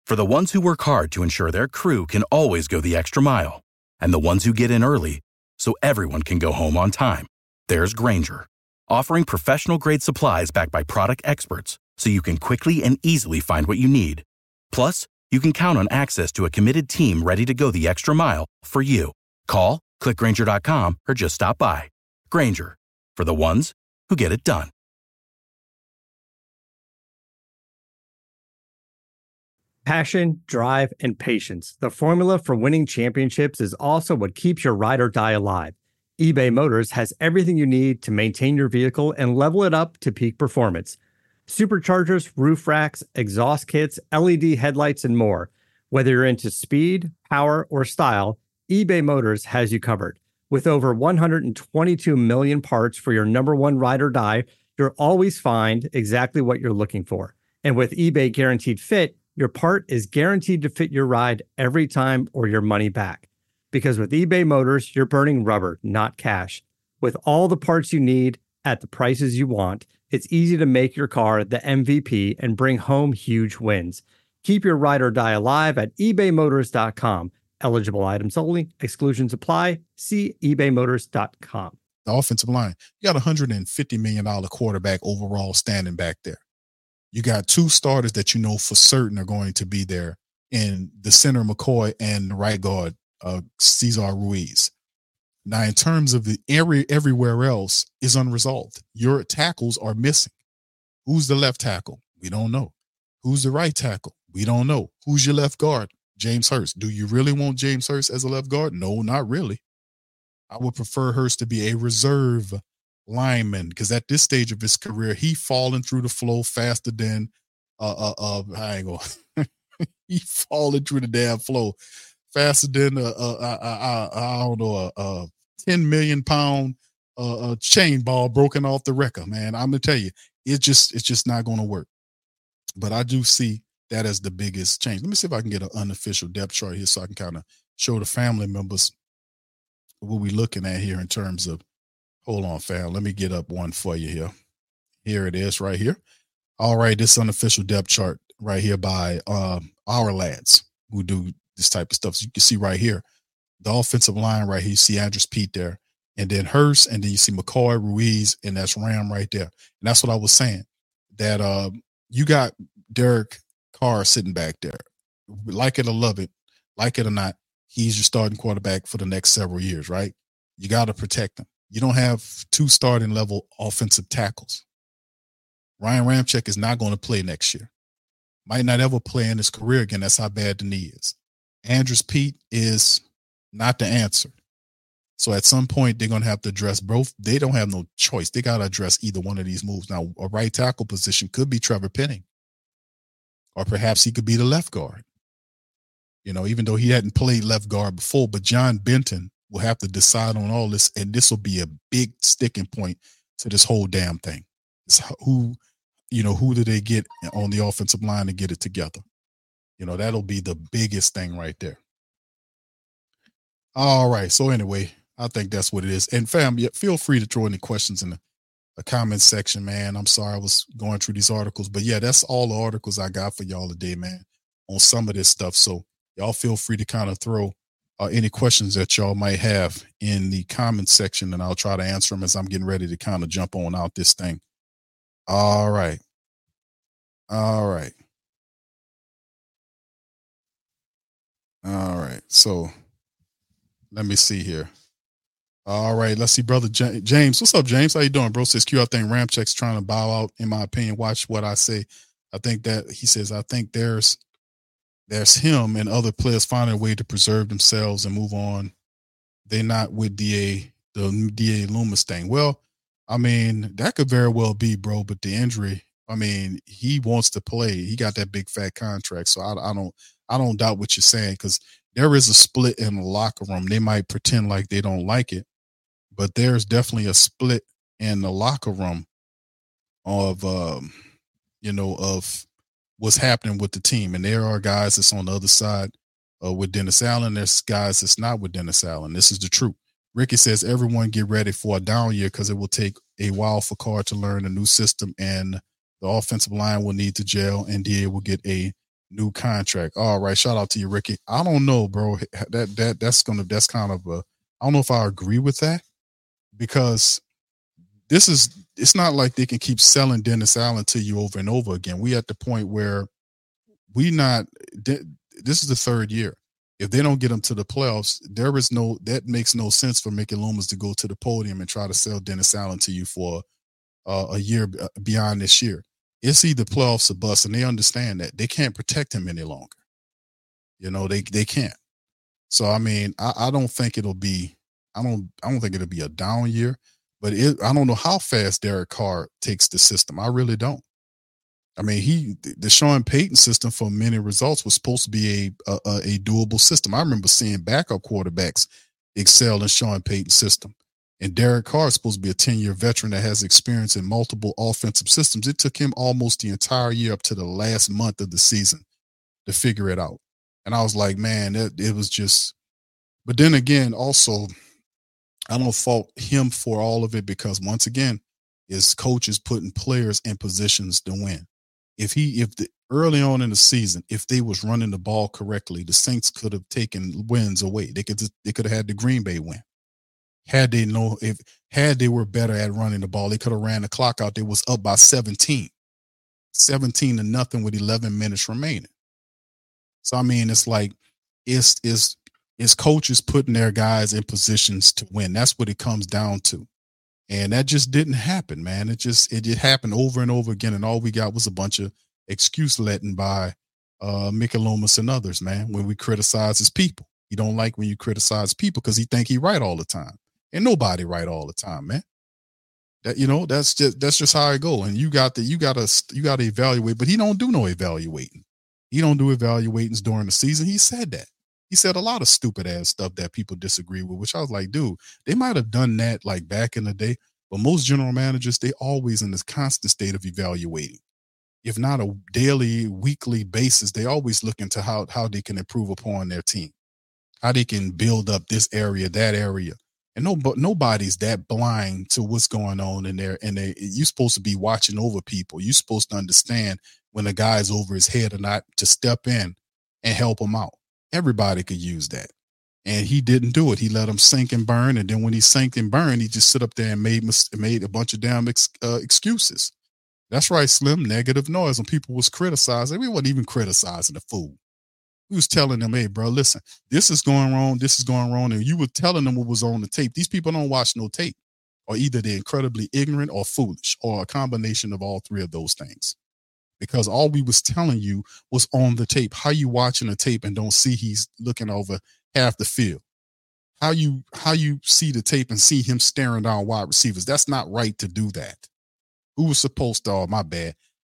For the ones who work hard to ensure their crew can always go the extra mile, and the ones who get in early so everyone can go home on time, there's Grainger, offering professional-grade supplies backed by product experts so you can quickly and easily find what you need. Plus, you can count on access to a committed team ready to go the extra mile for you. Call, click Grainger.com, or just stop by. Grainger, for the ones who get it done. Passion, drive, and patience. The formula for winning championships is also what keeps your ride or die alive. eBay Motors has everything you need to maintain your vehicle and level it up to peak performance. Superchargers, roof racks, exhaust kits, LED headlights, and more. Whether you're into speed, power, or style, eBay Motors has you covered. With over 122 million parts for your number one ride or die, you'll always find exactly what you're looking for. And with eBay Guaranteed Fit, your part is guaranteed to fit your ride every time or your money back. Because with eBay Motors, you're burning rubber, not cash. With all the parts you need at the prices you want, it's easy to make your car the MVP and bring home huge wins. Keep your ride or die alive at ebaymotors.com. Eligible items only. Exclusions apply. See ebaymotors.com. The offensive line, you got a $150 million quarterback overall standing back there. You got two starters that you know for certain are going to be there in the center McCoy and the right guard, Cesar Ruiz. Now, in terms of the everywhere else is unresolved. Your tackles are missing. Who's the left tackle? We don't know. Who's the right tackle? We don't know. Who's your left guard? James Hurst. Do you really want James Hurst as a left guard? No, not really. I would prefer Hurst to be a reserve lineman, because at this stage of his career, he falling through the flow faster than he falling through the damn flow faster than I don't know, a 10 million pound chain ball broken off the wrecker, man. I'm gonna tell you, it's just not gonna work. But I do see that as the biggest change. Let me see if I can get an unofficial depth chart here so I can kind of show the family members what we're looking at here in terms of. Hold on, fam. Let me get up one for you here. Here it is right here. All right, this unofficial depth chart right here by our lads who do this type of stuff. So you can see right here, the offensive line right here. You see Andrus Peat there, and then Hurst, and then you see McCoy, Ruiz, and that's Ram right there. And that's what I was saying, that you got Derek Carr sitting back there. Like it or love it, like it or not, he's your starting quarterback for the next several years, right? You got to protect him. You don't have two starting level offensive tackles. Ryan Ramczyk is not going to play next year. Might not ever play in his career again. That's how bad the knee is. Andrus Peat is not the answer. So at some point, they're going to have to address both. They don't have no choice. They got to address either one of these moves. Now, a right tackle position could be Trevor Penning, or perhaps he could be the left guard. You know, even though he hadn't played left guard before, but John Benton will have to decide on all this, and this will be a big sticking point to this whole damn thing. It's who do they get on the offensive line to get it together? You know, that'll be the biggest thing right there. All right. So anyway, I think that's what it is. And fam, feel free to throw any questions in the comments section, man. I'm sorry I was going through these articles, but yeah, that's all the articles I got for y'all today, man, on some of this stuff. So y'all feel free to kind of throw any questions that y'all might have in the comments section, and I'll try to answer them as I'm getting ready to kind of jump on out this thing. All right. All right. All right. So let me see here. All right. Let's see, brother James. What's up, James? How you doing, bro? Says Q, I think Ramczyk's trying to bow out, in my opinion. Watch what I say. I think that he says, I think there's him and other players finding a way to preserve themselves and move on. They're not with the DA Loomis thing. Well, I mean, that could very well be, bro, but the injury, I mean, he wants to play. He got that big fat contract. So I don't doubt what you're saying, because there is a split in the locker room. They might pretend like they don't like it, but there's definitely a split in the locker room of what's happening with the team. And there are guys that's on the other side with Dennis Allen. There's guys that's not with Dennis Allen. This is the truth. Ricky says, everyone get ready for a down year, because it will take a while for Carr to learn a new system, and the offensive line will need to gel, and DA will get a new contract. All right, shout out to you, Ricky. I don't know, bro. That's kind of a. I don't know if I agree with that, because it's not like they can keep selling Dennis Allen to you over and over again. We at the point where this is the third year. If they don't get them to the playoffs, that makes no sense for Mickey Loomis to go to the podium and try to sell Dennis Allen to you for a year beyond this year. It's either playoffs or bust, and they understand that they can't protect him any longer. They can't. So I mean, I don't think it'll be. I don't think it'll be a down year, but I don't know how fast Derek Carr takes the system. I really don't. I mean, the Sean Payton system for many results was supposed to be a doable system. I remember seeing backup quarterbacks excel in Sean Payton's system. And Derek Carr is supposed to be a 10-year veteran that has experience in multiple offensive systems. It took him almost the entire year up to the last month of the season to figure it out. And I was like, man, it was just. But then again, also, I don't fault him for all of it, because once again, his coach is putting players in positions to win. Early on in the season, if they was running the ball correctly, the Saints could have taken wins away. They could have had the Green Bay win. Had they were better at running the ball, they could have ran the clock out. They was up by 17 to nothing with 11 minutes remaining. So I mean, it's like it's coaches putting their guys in positions to win. That's what it comes down to. And that just didn't happen, man. It happened over and over again. And all we got was a bunch of excuse letting by Mickey Loomis and others, man, when we criticize his people. He don't like when you criticize people because he think he right all the time. And nobody right all the time, man. That's just how I go. And you got to evaluate, but he don't do no evaluating. He don't do evaluatings during the season. He said that. He said a lot of stupid ass stuff that people disagree with, which I was like, dude, they might have done that like back in the day, but most general managers, they always in this constant state of evaluating. If not a daily, weekly basis, they always look into how they can improve upon their team, how they can build up this area, that area. And nobody's that blind to what's going on in there. And you're supposed to be watching over people. You're supposed to understand when a guy's over his head or not, to step in and help him out. Everybody could use that. And he didn't do it. He let him sink and burn. And then when he sank and burned, he just sit up there and made a bunch of damn excuses. That's right, Slim. Negative noise. When people was criticizing, we wasn't even criticizing the fool. We was telling them, hey, bro, listen, this is going wrong. This is going wrong. And you were telling them what was on the tape. These people don't watch no tape. Or either they're incredibly ignorant or foolish, or a combination of all three of those things. Because all we was telling you was on the tape. How you watching the tape and don't see he's looking over half the field? How you see the tape and see him staring down wide receivers? That's not right to do that. Who was supposed to? Oh, my bad.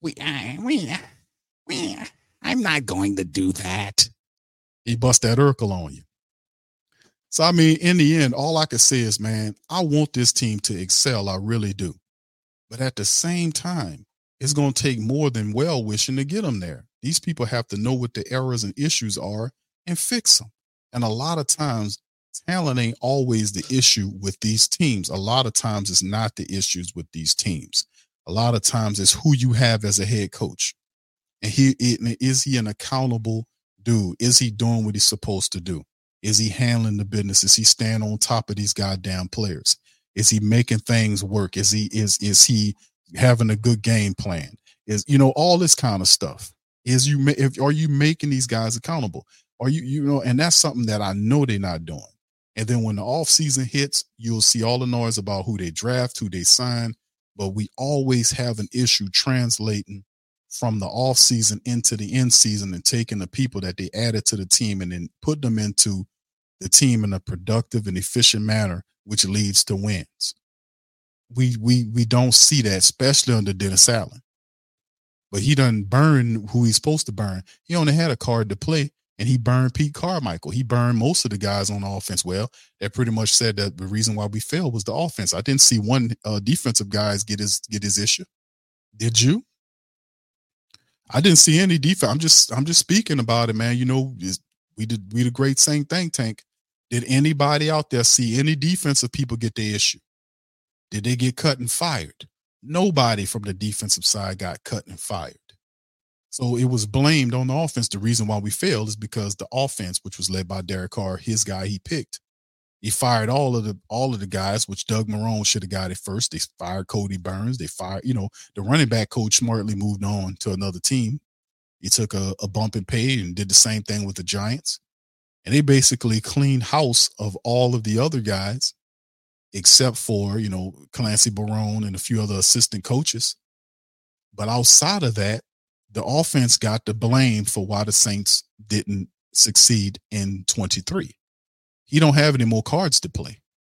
I'm not going to do that. He bust that Urkel on you. So, I mean, in the end, all I can say is, man, I want this team to excel. I really do. But at the same time, it's going to take more than well-wishing to get them there. These people have to know what the errors and issues are and fix them. And a lot of times, talent ain't always the issue with these teams. A lot of times, it's not the issues with these teams. A lot of times, it's who you have as a head coach. And is he an accountable dude? Is he doing what he's supposed to do? Is he handling the business? Is he staying on top of these goddamn players? Is he making things work? Is he having a good game plan? Is all this kind of stuff? Are you making these guys accountable? Are you and that's something that I know they're not doing. And then when the off season hits, you'll see all the noise about who they draft, who they sign. But we always have an issue translating from the off season into the end season and taking the people that they added to the team and then put them into the team in a productive and efficient manner, which leads to wins. We don't see that, especially under Dennis Allen. But he done burn who he's supposed to burn. He only had a card to play, and he burned Pete Carmichael. He burned most of the guys on the offense. Well, that pretty much said that the reason why we failed was the offense. I didn't see one defensive guys get his issue. Did you? I didn't see any defense. I'm just speaking about it, man. We the great Saint think tank. Did anybody out there see any defensive people get their issue? Did they get cut and fired? Nobody from the defensive side got cut and fired. So it was blamed on the offense. The reason why we failed is because the offense, which was led by Derek Carr, his guy he picked, he fired all of the guys, which Doug Marrone should have got it first. They fired Cody Burns. They fired, the running back coach smartly moved on to another team. He took a bump in pay and did the same thing with the Giants. And they basically cleaned house of all of the other guys, except for, Clancy Barone and a few other assistant coaches. But outside of that, the offense got the blame for why the Saints didn't succeed in 23. He don't have any more cards to play.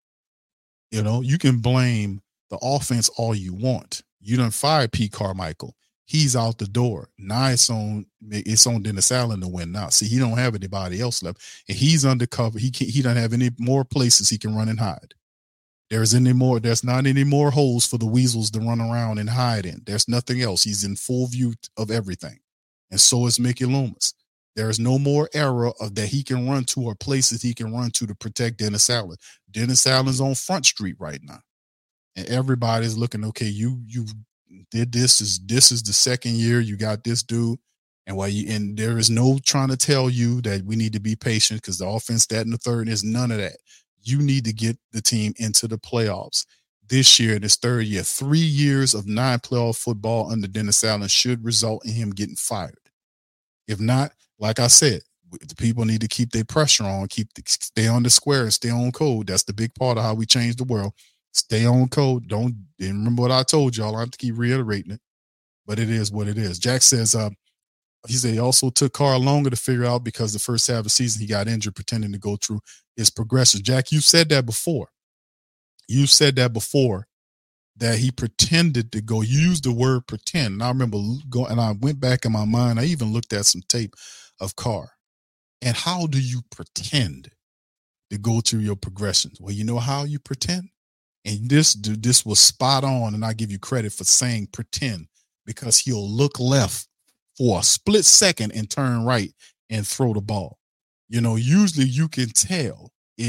You can blame the offense all you want. You done fired Pete Carmichael. He's out the door. Now it's on Dennis Allen to win now. See, he don't have anybody else left. And he's undercover. He doesn't have any more places he can run and hide. There's not any more holes for the weasels to run around and hide in. There's nothing else. He's in full view of everything. And so is Mickey Loomis. There is no more era of that he can run to or places he can run to protect Dennis Allen. Dennis Allen's on Front Street right now. And everybody's looking, okay, you did this is the second year you got this dude. And there is no trying to tell you that we need to be patient because the offense, that and the third is none of that. You need to get the team into the playoffs this year, this third year. 3 years of non-playoff football under Dennis Allen should result in him getting fired. If not, like I said, the people need to keep their pressure on, stay on the square and stay on code. That's the big part of how we change the world. Stay on code. Don't remember what I told y'all. I have to keep reiterating it, but it is what it is. Jack says, he said he also took Carr longer to figure out because the first half of the season he got injured pretending to go through his progression. Jack, you said that before. You said that before, that he pretended to go. You used the word pretend. And I remember and I went back in my mind. I even looked at some tape of Carr. And how do you pretend to go through your progressions? Well, you know how you pretend? And this was spot on. And I give you credit for saying pretend, because he'll look left for a split second and turn right and throw the ball. Usually you can tell,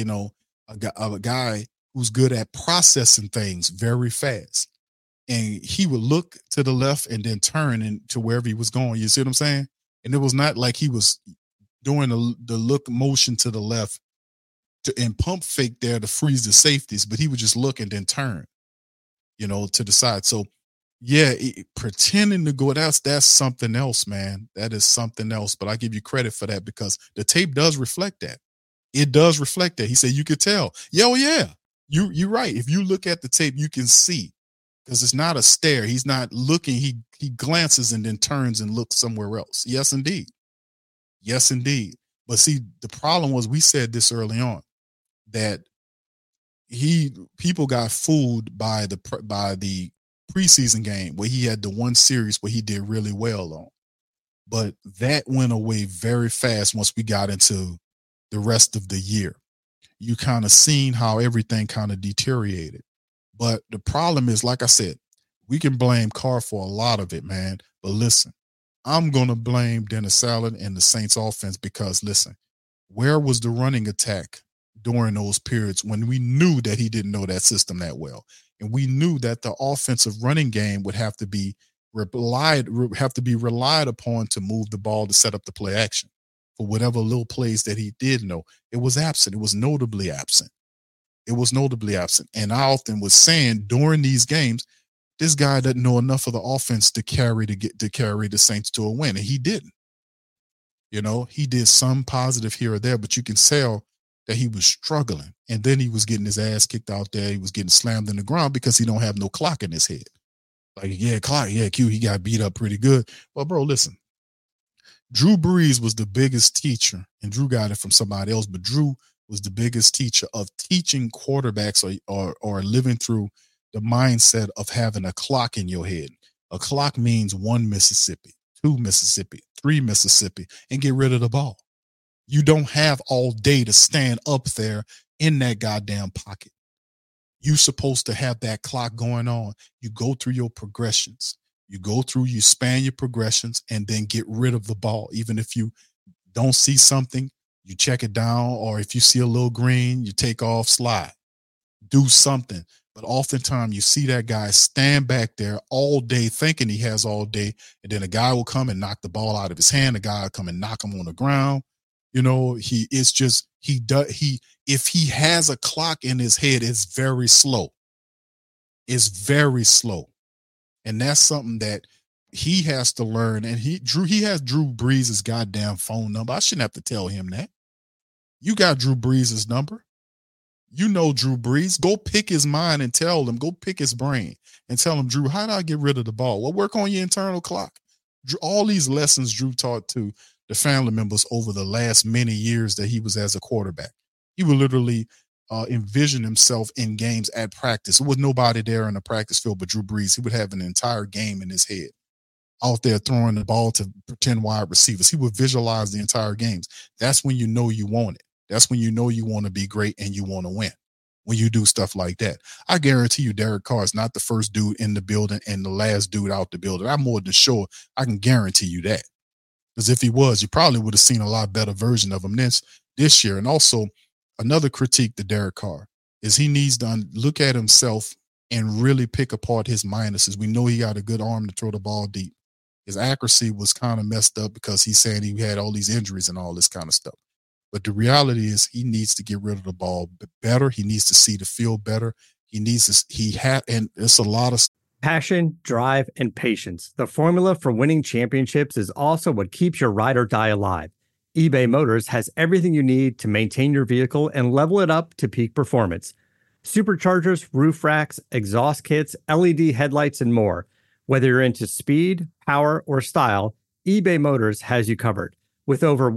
a guy who's good at processing things very fast. And he would look to the left and then turn into wherever he was going. You see what I'm saying? And it was not like he was doing the look motion to the left and pump fake there to freeze the safeties, but he would just look and then turn, to the side. So, yeah, pretending to go, that's something else, man. That is something else. But I give you credit for that because the tape does reflect that. It does reflect that. He said you could tell. Yeah. You're right. If you look at the tape, you can see, because it's not a stare. He's not looking. He glances and then turns and looks somewhere else. Yes, indeed. Yes, indeed. But see, the problem was, we said this early on, that people got fooled by the preseason game where he had the one series where he did really well on. But that went away very fast once we got into the rest of the year. You kind of seen how everything kind of deteriorated. But the problem is, like I said, we can blame Carr for a lot of it, man. But listen, I'm going to blame Dennis Allen and the Saints offense because, listen, where was the running attack during those periods when we knew that he didn't know that system that well? And we knew that the offensive running game would have to be relied upon to move the ball to set up the play action for whatever little plays that he did know. It was absent. It was notably absent. And I often was saying during these games, this guy doesn't know enough of the offense to carry the Saints to a win. And he didn't. He did some positive here or there, but you can tell that he was struggling. And then he was getting his ass kicked out there. He was getting slammed in the ground because he don't have no clock in his head. Like, yeah, clock, yeah, Q, he got beat up pretty good. Well, bro, listen. Drew Brees was the biggest teacher, and Drew got it from somebody else, but Drew was the biggest teacher of teaching quarterbacks or living through the mindset of having a clock in your head. A clock means 1 Mississippi, 2 Mississippi, 3 Mississippi, and get rid of the ball. You don't have all day to stand up there in that goddamn pocket. You're supposed to have that clock going on. You go through your progressions. You span your progressions and then get rid of the ball. Even if you don't see something, you check it down, or if you see a little green, you take off, slide. Do something. But oftentimes you see that guy stand back there all day thinking he has all day, and then a guy will come and knock the ball out of his hand. A guy will come and knock him on the ground. You know, if he has a clock in his head, it's very slow. It's very slow. And that's something that he has to learn. And he has Drew Brees' goddamn phone number. I shouldn't have to tell him that. You got Drew Brees' number. You know Drew Brees. Go pick his mind and tell him. Go pick his brain and tell him, Drew, how do I get rid of the ball? Well, work on your internal clock. Drew, all these lessons Drew taught to the family members over the last many years that he was as a quarterback. He would literally envision himself in games at practice. There was nobody there in the practice field but Drew Brees. He would have an entire game in his head out there throwing the ball to pretend wide receivers. He would visualize the entire games. That's when you know you want it. That's when you know you want to be great and you want to win. When you do stuff like that, I guarantee you Derek Carr is not the first dude in the building and the last dude out the building. I'm more than sure. I can guarantee you that. Because if he was, you probably would have seen a lot better version of him this year. And also, another critique to Derek Carr is he needs to look at himself and really pick apart his minuses. We know he got a good arm to throw the ball deep. His accuracy was kind of messed up because he's saying he had all these injuries and all this kind of stuff. But the reality is he needs to get rid of the ball better. He needs to see the field better. And it's a lot of passion, drive, and patience. The formula for winning championships is also what keeps your ride or die alive. eBay Motors has everything you need to maintain your vehicle and level it up to peak performance. Superchargers, roof racks, exhaust kits, LED headlights, and more. Whether you're into speed, power, or style, eBay Motors has you covered. With over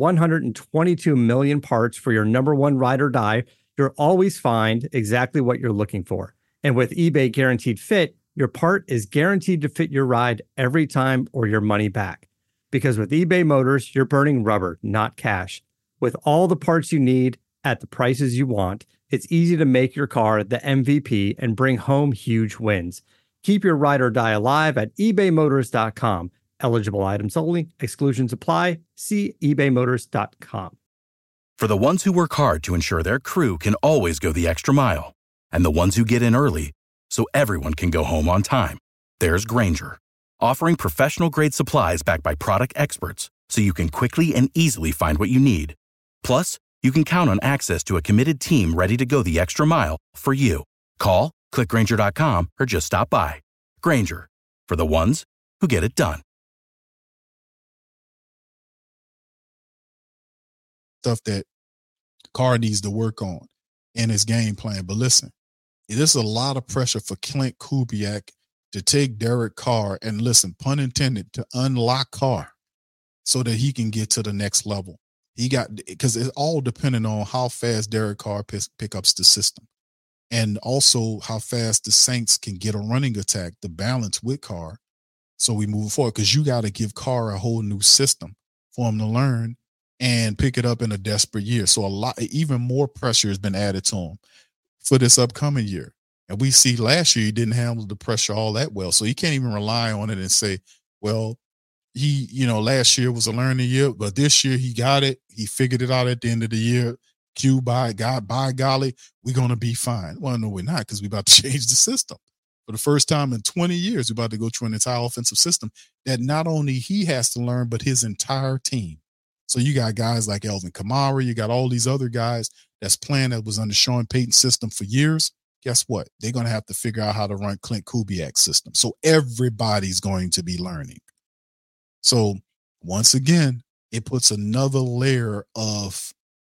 122 million parts for your number one ride or die, you'll always find exactly what you're looking for. And with eBay Guaranteed Fit, your part is guaranteed to fit your ride every time or your money back. Because with eBay Motors, you're burning rubber, not cash. With all the parts you need at the prices you want, it's easy to make your car the MVP and bring home huge wins. Keep your ride or die alive at ebaymotors.com. Eligible items only. Exclusions apply. See ebaymotors.com. For the ones who work hard to ensure their crew can always go the extra mile, and the ones who get in early so everyone can go home on time, there's Grainger, offering professional-grade supplies backed by product experts so you can quickly and easily find what you need. Plus, you can count on access to a committed team ready to go the extra mile for you. Call, click Grainger.com, or just stop by. Grainger, for the ones who get it done. Stuff that Carr needs to work on in his game plan. But listen, there's a lot of pressure for Clint Kubiak to take Derek Carr and, listen, pun intended, to unlock Carr so that he can get to the next level. Because it's all dependent on how fast Derek Carr pick up the system, and also how fast the Saints can get a running attack to balance with Carr. So we move forward, because you got to give Carr a whole new system for him to learn and pick it up in a desperate year. So even more pressure has been added to him for this upcoming year. And we see last year he didn't handle the pressure all that well. So he can't even rely on it and say, well, last year was a learning year, but this year he got it. He figured it out at the end of the year. By golly, we're going to be fine. Well, no, we're not, because we're about to change the system. For the first time in 20 years, we're about to go through an entire offensive system that not only he has to learn, but his entire team. So you got guys like Elvin Kamara. You got all these other guys that's playing that was under Sean Payton's system for years. Guess what? They're going to have to figure out how to run Clint Kubiak's system. So everybody's going to be learning. So once again, it puts another layer of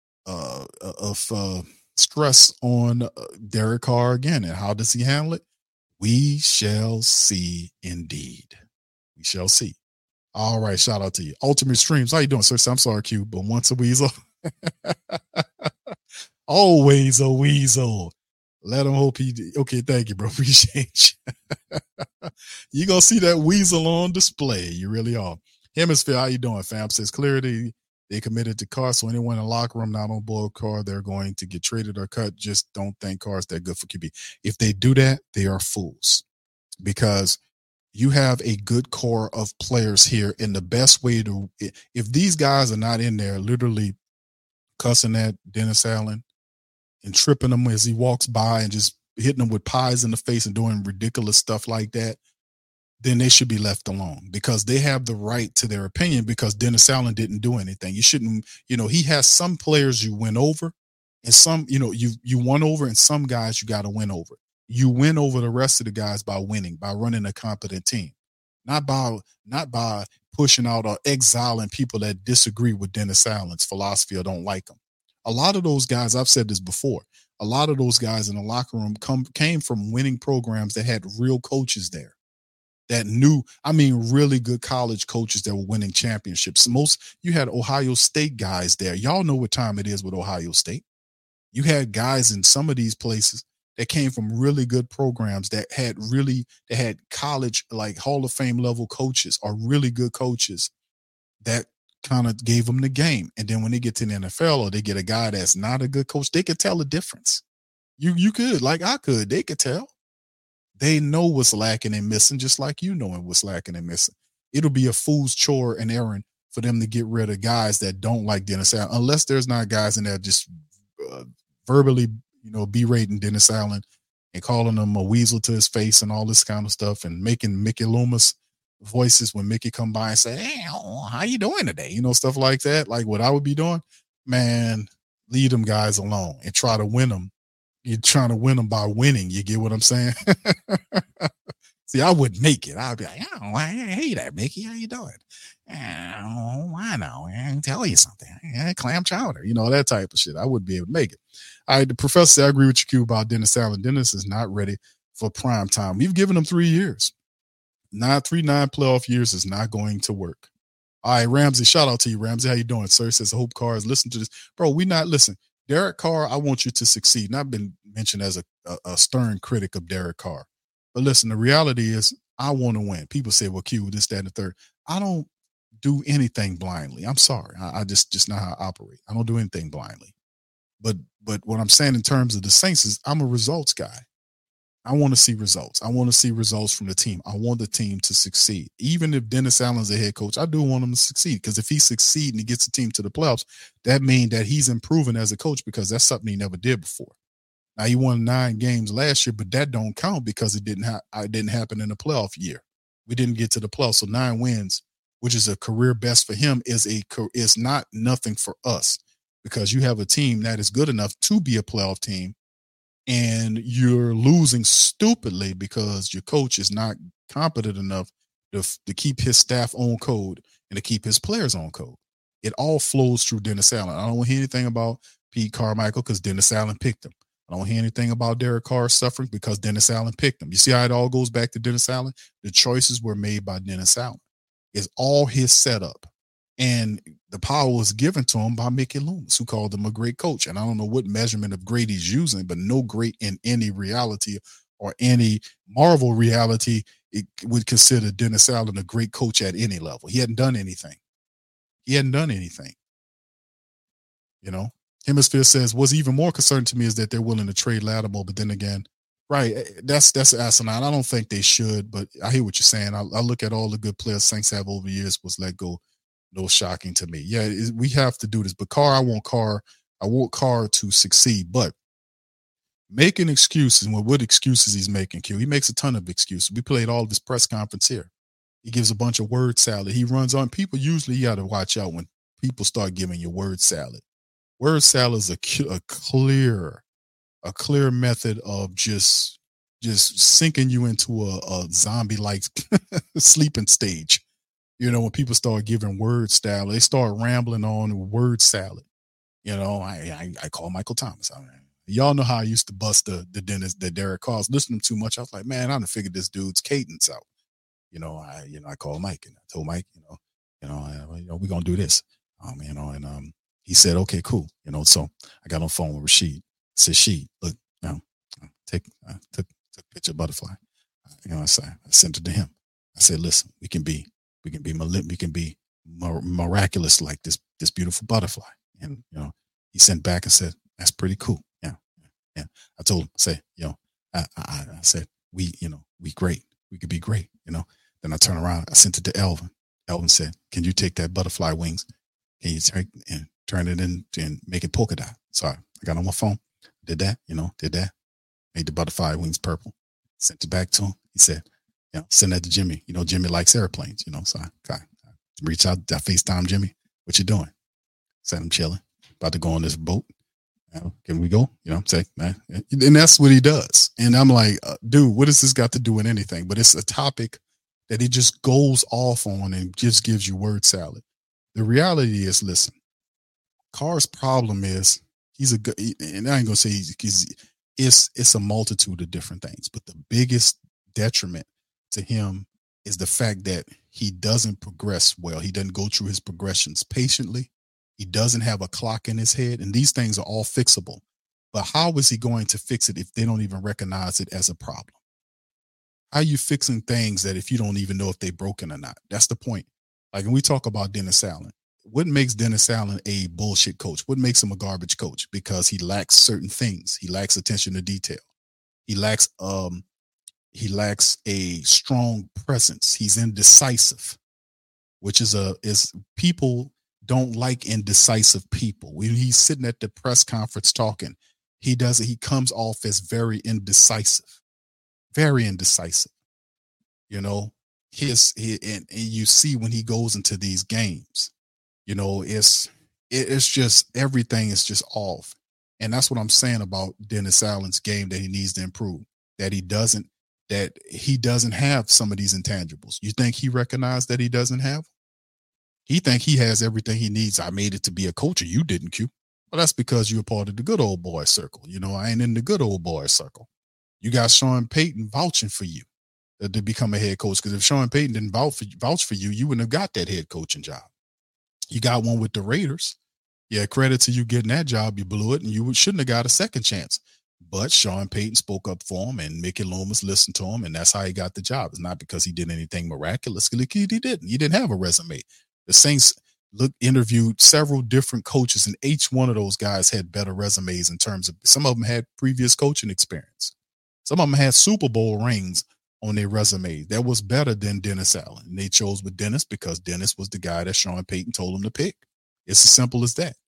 stress on Derek Carr again. And how does he handle it? We shall see indeed. We shall see. All right, shout out to you. Ultimate Streams, how you doing, sir? I'm sorry, Q, but once a weasel. Always a weasel. Let him hope he – okay, thank you, bro. Appreciate you. You're going to see that weasel on display. You really are. Hemisphere, how you doing, fam? Says clearly they committed to Carr, so anyone in the locker room not on board Carr, they're going to get traded or cut. Just don't think Carr's that good for QB. If they do that, they are fools, because – you have a good core of players here, and the best way to, if these guys are not in there literally cussing at Dennis Allen and tripping him as he walks by and just hitting them with pies in the face and doing ridiculous stuff like that, then they should be left alone because they have the right to their opinion because Dennis Allen didn't do anything. You shouldn't, he has some players you win over and some, you won over and some guys you got to win over. You win over the rest of the guys by winning, by running a competent team, not by pushing out or exiling people that disagree with Dennis Allen's philosophy or don't like him. A lot of those guys, I've said this before, a lot of those guys in the locker room came from winning programs that had real coaches there that knew, really good college coaches that were winning championships. You had Ohio State guys there. Y'all know what time it is with Ohio State. You had guys in some of these places that came from really good programs that had college, like Hall of Fame level coaches or really good coaches that kind of gave them the game. And then when they get to the NFL or they get a guy that's not a good coach, they could tell the difference. You could, like I could, they could tell. They know what's lacking and missing, just like knowing what's lacking and missing. It'll be a fool's chore and errand for them to get rid of guys that don't like Dennis Allen, unless there's not guys in there just verbally, berating Dennis Allen and calling him a weasel to his face and all this kind of stuff and making Mickey Loomis voices when Mickey come by and say, "Hey, how you doing today?" Stuff like that. Like what I would be doing, man, leave them guys alone and try to win them. You're trying to win them by winning. You get what I'm saying? See, I wouldn't make it. I'd be like, hey there, Mickey. How you doing? I know. I can tell you something. Clam chowder, that type of shit. I wouldn't be able to make it. All right, the professor said, I agree with you, Q, about Dennis Allen. Dennis is not ready for prime time. We've given him 3 years. 9 playoff years is not going to work. All right, Ramsey, shout out to you, Ramsey. How you doing, sir? Says, I hope Carr listen to this. Bro, listen. Derek Carr, I want you to succeed. And I've been mentioned as a stern critic of Derek Carr. But listen, the reality is I want to win. People say, well, Q, this, that, and the third. I don't do anything blindly. I'm sorry. I just not how I operate. I don't do anything blindly. But what I'm saying in terms of the Saints is I'm a results guy. I want to see results. I want to see results from the team. I want the team to succeed. Even if Dennis Allen's a head coach, I do want him to succeed because if he succeeds and he gets the team to the playoffs, that means that he's improving as a coach because that's something he never did before. Now, he won 9 games last year, but that don't count because it didn't happen in the playoff year. We didn't get to the playoffs. So 9 wins, which is a career best for him, is not nothing for us because you have a team that is good enough to be a playoff team. And you're losing stupidly because your coach is not competent enough to keep his staff on code and to keep his players on code. It all flows through Dennis Allen. I don't want to hear anything about Pete Carmichael because Dennis Allen picked him. I don't want to hear anything about Derek Carr suffering because Dennis Allen picked him. You see how it all goes back to Dennis Allen? The choices were made by Dennis Allen. It's all his setup. And the power was given to him by Mickey Loomis, who called him a great coach. And I don't know what measurement of great he's using, but no great in any reality or any Marvel reality it would consider Dennis Allen a great coach at any level. He hadn't done anything. Hemisphere says, what's even more concerning to me is that they're willing to trade Lattimore, but then again, right, that's asinine. I don't think they should, but I hear what you're saying. I look at all the good players Saints have over the years was let go. No shocking to me. Yeah, we have to do this. But I want Carr to succeed. But making excuses, and what excuses he's making, Q. He makes a ton of excuses. We played all of his press conference here. He gives a bunch of word salad. He runs on people. Usually you got to watch out when people start giving you word salad. Word salad is a clear method of just sinking you into a zombie-like sleeping stage. When people start giving word salad, they start rambling on word salad. I call Michael Thomas. Y'all know how I used to bust the Derek Carr. Listening too much, I was like, man, I done figured this dude's cadence out. I called Mike and I told Mike, we're gonna do this. He said, okay, cool. So I got on the phone with Rashid. I said, Sheed, look, took a picture of butterfly. I sent it to him. I said, listen, we can be miraculous like this beautiful butterfly. And, he sent back and said, that's pretty cool. Yeah. I told him, I said, we great. We could be great. Then I turned around, I sent it to Elvin. Elvin said, can you take that butterfly wings? Can you take and turn it in and make it polka dot? So I got on my phone, did that. made the butterfly wings purple, sent it back to him. He said, send that to Jimmy. Jimmy likes airplanes, so I reach out, I FaceTime Jimmy. What you doing? Said, I'm chilling, about to go on this boat. Can we go? Say, man. And that's what he does. And I'm like, dude, what has this got to do with anything? But it's a topic that he just goes off on and just gives you word salad. The reality is, listen, Carr's problem is he's a good, and I ain't gonna say it's a multitude of different things, but the biggest detriment to him is the fact that he doesn't progress well. He doesn't go through his progressions patiently. He doesn't have a clock in his head, and these things are all fixable. But how is he going to fix it if they don't even recognize it as a problem? How are you fixing things that if you don't even know if they're broken or not? That's the point. Like when we talk about Dennis Allen, what makes Dennis Allen a bullshit coach? What makes him a garbage coach? Because he lacks certain things. He lacks attention to detail. He lacks a strong presence. He's indecisive, which is people don't like indecisive people. When he's sitting at the press conference talking, he comes off as very indecisive. And you see when he goes into these games, it's just everything is just off. And that's what I'm saying about Dennis Allen's game that he needs to improve, that he doesn't have some of these intangibles. You think he recognized that he doesn't have? He think he has everything he needs. I made it to be a coach, and you didn't, Q. Well, that's because you're a part of the good old boy circle. I ain't in the good old boy circle. You got Sean Payton vouching for you to become a head coach, because if Sean Payton didn't vouch for you, you wouldn't have got that head coaching job. You got one with the Raiders. Yeah, credit to you getting that job. You blew it, and you shouldn't have got a second chance. But Sean Payton spoke up for him, and Mickey Loomis listened to him, and that's how he got the job. It's not because he did anything miraculous. He didn't. He didn't have a resume. The Saints interviewed several different coaches, and each one of those guys had better resumes in terms of, some of them had previous coaching experience. Some of them had Super Bowl rings on their resume. That was better than Dennis Allen. And they chose with Dennis because Dennis was the guy that Sean Payton told him to pick. It's as simple as that.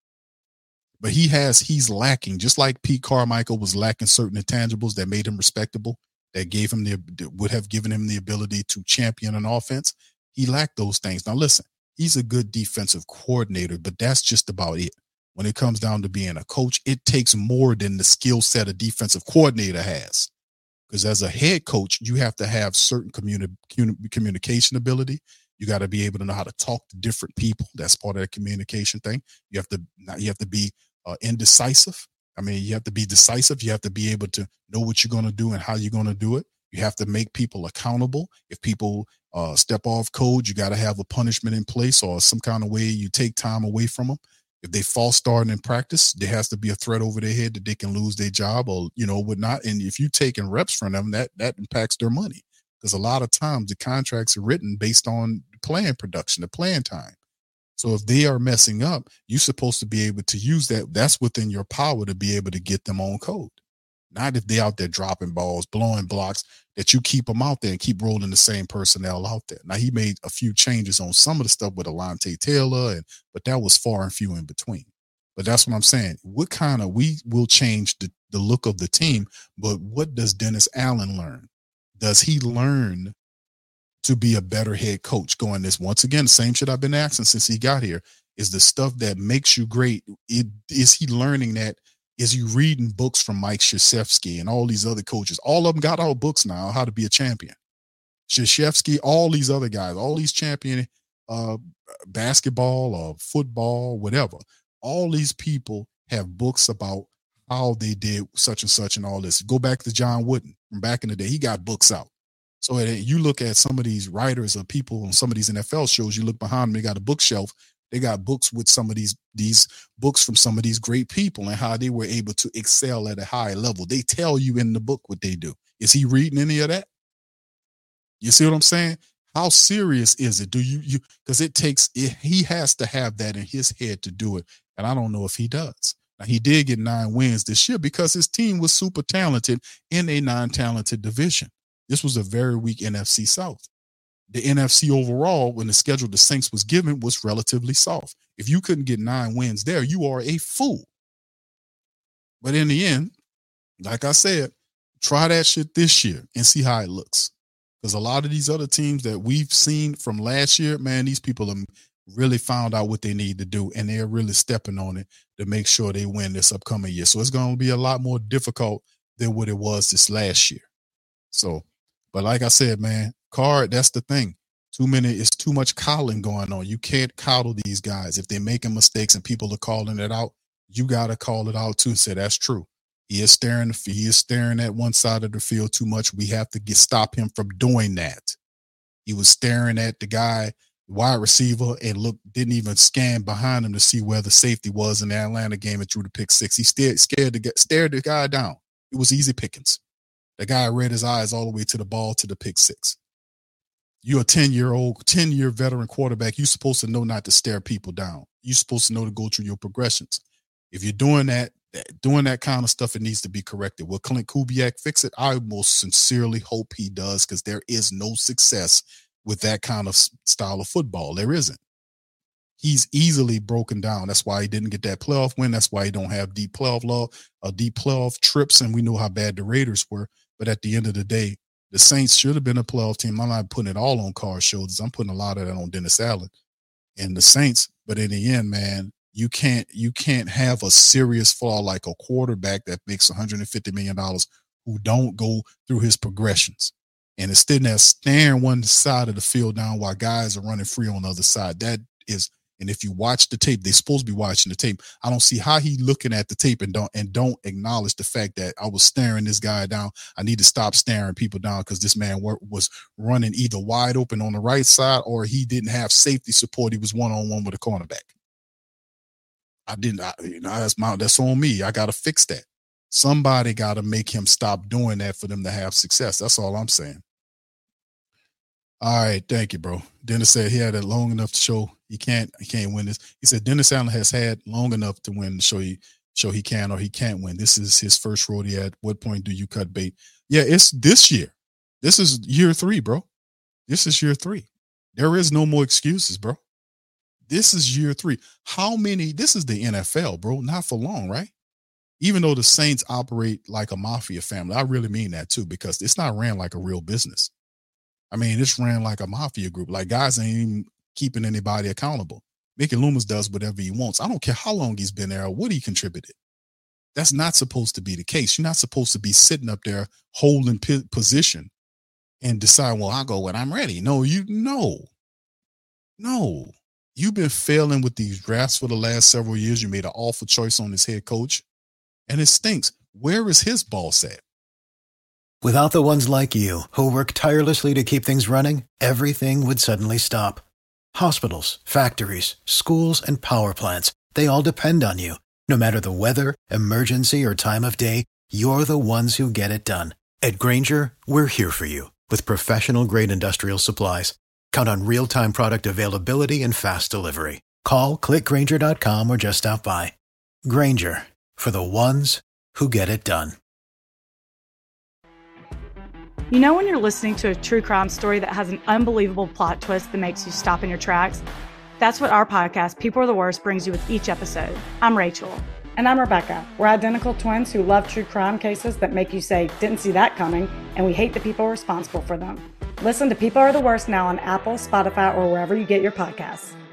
But he's lacking, just like Pete Carmichael was lacking certain intangibles that made him respectable, that would have given him the ability to champion an offense. He lacked those things. Now listen, he's a good defensive coordinator, but that's just about it. When it comes down to being a coach, it takes more than the skill set a defensive coordinator has. Because as a head coach, you have to have certain communication ability. You got to be able to know how to talk to different people. That's part of the communication thing. You have to be indecisive. I mean, you have to be decisive. You have to be able to know what you're going to do and how you're going to do it. You have to make people accountable. If people step off code, you got to have a punishment in place or some kind of way you take time away from them. If they false start in practice, there has to be a threat over their head that they can lose their job or, whatnot. And if you're taking reps from them, that impacts their money. Because a lot of times the contracts are written based on playing production, the playing time. So if they are messing up, you're supposed to be able to use that. That's within your power to be able to get them on code. Not if they're out there dropping balls, blowing blocks, that you keep them out there and keep rolling the same personnel out there. Now, he made a few changes on some of the stuff with Alontae Taylor, but that was far and few in between. But that's what I'm saying. We will change the look of the team, but what does Dennis Allen learn? Does he learn to be a better head coach going this? Once again, the same shit I've been asking since he got here is the stuff that makes you great. Is he learning that? Is he reading books from Mike Krzyzewski and all these other coaches? All of them got our books now, how to be a champion. Krzyzewski, all these other guys, all these champion basketball or football, whatever. All these people have books about how they did such and such and all this. Go back to John Wooden from back in the day. He got books out. So you look at some of these writers or people on some of these NFL shows, you look behind them, they got a bookshelf. They got books with some of these books from some of these great people and how they were able to excel at a high level. They tell you in the book what they do. Is he reading any of that? You see what I'm saying? How serious is it? Do you because he has to have that in his head to do it. And I don't know if he does. Now, he did get 9 wins this year because his team was super talented in a non-talented division. This was a very weak NFC South. The NFC overall, when the schedule the Saints was given, was relatively soft. If you couldn't get 9 wins there, you are a fool. But in the end, like I said, Try that shit this year and see how it looks. Because a lot of these other teams that we've seen from last year, man, these people have really found out what they need to do, and they're really stepping on it to make sure they win this upcoming year. So it's going to be a lot more difficult than what it was this last year. So, but like I said, man, Card, that's the thing. It's too much coddling going on. You can't coddle these guys. If they're making mistakes and people are calling it out, you got to call it out too and say, that's true. He is staring at one side of the field too much. We have to stop him from doing that. He was staring at the guy, wide receiver, and didn't even scan behind him to see where the safety was in the Atlanta game and threw the pick six. He stared the guy down. It was easy pickings. The guy read his eyes all the way to the ball to the pick six. You're a 10-year veteran quarterback. You're supposed to know not to stare people down. You're supposed to know to go through your progressions. If you're doing that kind of stuff, it needs to be corrected. Will Clint Kubiak fix it? I most sincerely hope he does, because there is no success with that kind of style of football. There isn't. He's easily broken down. That's why he didn't get that playoff win. That's why he don't have deep playoff trips, and we know how bad the Raiders were. But at the end of the day, the Saints should have been a playoff team. I'm not putting it all on Carr's shoulders. I'm putting a lot of that on Dennis Allen and the Saints. But in the end, man, you can't have a serious flaw like a quarterback that makes $150 million who don't go through his progressions and is sitting there staring one side of the field down while guys are running free on the other side. That is, and if you watch the tape, they're supposed to be watching the tape. I don't see how he looking at the tape and don't acknowledge the fact that I was staring this guy down. I need to stop staring people down because this man was running either wide open on the right side or he didn't have safety support. He was one-on-one with a cornerback. That's on me. I got to fix that. Somebody got to make him stop doing that for them to have success. That's all I'm saying. All right. Thank you, bro. Dennis said he had it long enough to show he can't win this. He said Dennis Allen has had long enough to win to show he can or he can't win. This is his first rodeo. At what point do you cut bait? Yeah, it's this year. This is year 3, bro. This is year 3. There is no more excuses, bro. This is year 3. This is the NFL, bro. Not for long, right? Even though the Saints operate like a mafia family, I really mean that too, because it's not ran like a real business. I mean, it's ran like a mafia group. Like, guys ain't even keeping anybody accountable. Mickey Loomis does whatever he wants. I don't care how long he's been there or what he contributed. That's not supposed to be the case. You're not supposed to be sitting up there holding position and decide, well, I'll go when I'm ready. No. You've been failing with these drafts for the last several years. You made an awful choice on this head coach, and it stinks. Where is his boss at? Without the ones like you, who work tirelessly to keep things running, everything would suddenly stop. Hospitals, factories, schools, and power plants, they all depend on you. No matter the weather, emergency, or time of day, you're the ones who get it done. At Grainger, we're here for you with professional-grade industrial supplies. Count on real-time product availability and fast delivery. Call, clickgrainger.com, or just stop by. Grainger, for the ones who get it done. You know when you're listening to a true crime story that has an unbelievable plot twist that makes you stop in your tracks? That's what our podcast, People Are the Worst, brings you with each episode. I'm Rachel. And I'm Rebecca. We're identical twins who love true crime cases that make you say, didn't see that coming, and we hate the people responsible for them. Listen to People Are the Worst now on Apple, Spotify, or wherever you get your podcasts.